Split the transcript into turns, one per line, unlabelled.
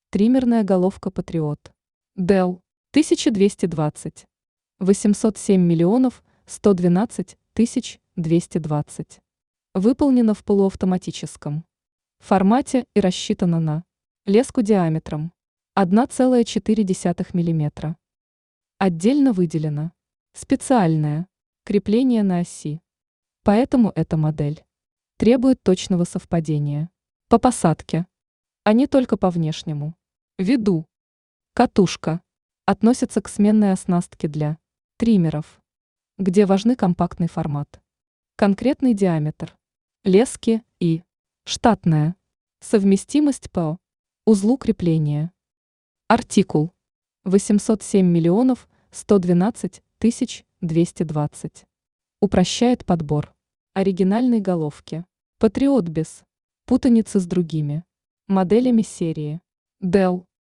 Триммерная головка Патриот. Dell 1220. 807 миллионов 112 тысяч 220. Выполнена в полуавтоматическом формате и рассчитана на леску диаметром 1,4 мм. Отдельно выделено специальное крепление на оси. Поэтому эта модель требует точного совпадения по посадке, а не только по внешнему виду. Катушка относится к сменной оснастке для триммеров, где важны компактный формат, конкретный диаметр лески и штатная совместимость по узлу крепления. Артикул 807 миллионов 112 тысяч 220. Упрощает подбор оригинальной головки. Патриот без путаницы с другими моделями серии Dell.